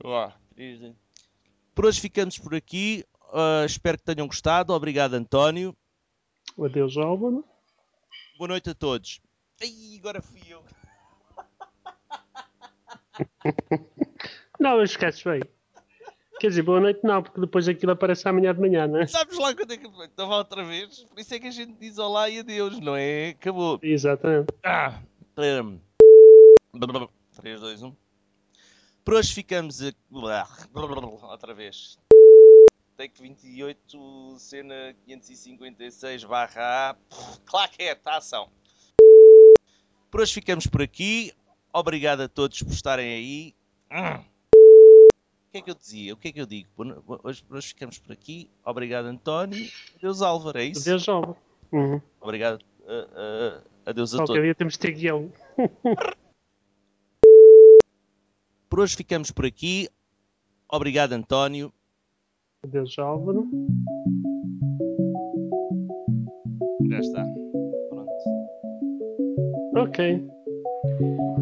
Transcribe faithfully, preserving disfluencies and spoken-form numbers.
Lá. Por hoje ficamos por aqui. Uh, espero que tenham gostado. Obrigado, António. Adeus, Álvaro. Boa noite a todos. Ai, agora fui eu. Não, mas esqueces bem. Quer dizer, boa noite não, porque depois aquilo aparece amanhã de manhã, não é? Sabes lá quando é que foi? Estava outra vez. Por isso é que a gente diz olá e adeus, não é? Acabou. Exatamente. Ah, três, dois, um. Por hoje ficamos a... outra vez. Take vinte e oito, cena quinhentos e cinquenta e seis barra A. Claro que é, está ação. Por hoje ficamos por aqui. Obrigado a todos por estarem aí. O que é que eu dizia? O que é que eu digo? Hoje, hoje ficamos por aqui. Obrigado, António. Adeus, Álvaro. É isso? Adeus, Álvaro. Uhum. Obrigado. Uh, uh, adeus a Qualquer todos. dia temos de ter guião. Por hoje ficamos por aqui. Obrigado, António. Adeus, Álvaro. Já está. Pronto. Ok.